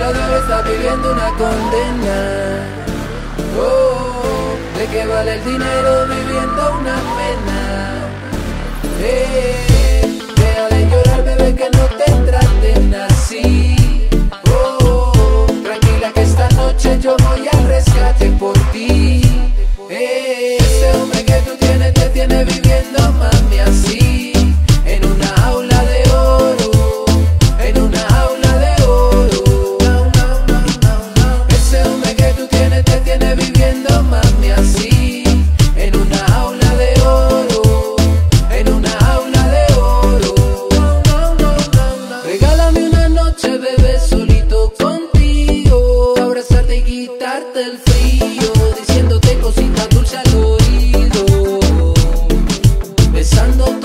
día de hoy está viviendo una condena. Oh, ¿de qué vale el dinero viviendo una pena? Deja de llorar, bebé, que no te traten así. Oh, tranquila que esta noche yo voy al rescate por ti. Ese hombre que tú tienes te tiene viviendo, mami, así. En una jaula de oro, en una jaula de oro. Ese hombre que tú tienes te tiene viviendo, mami, así. En una jaula de oro, en una jaula de oro. Regálame una noche, bebé, solito contigo, abrazarte y quitarte el frío, diciéndote cositas dulces al oído, besándote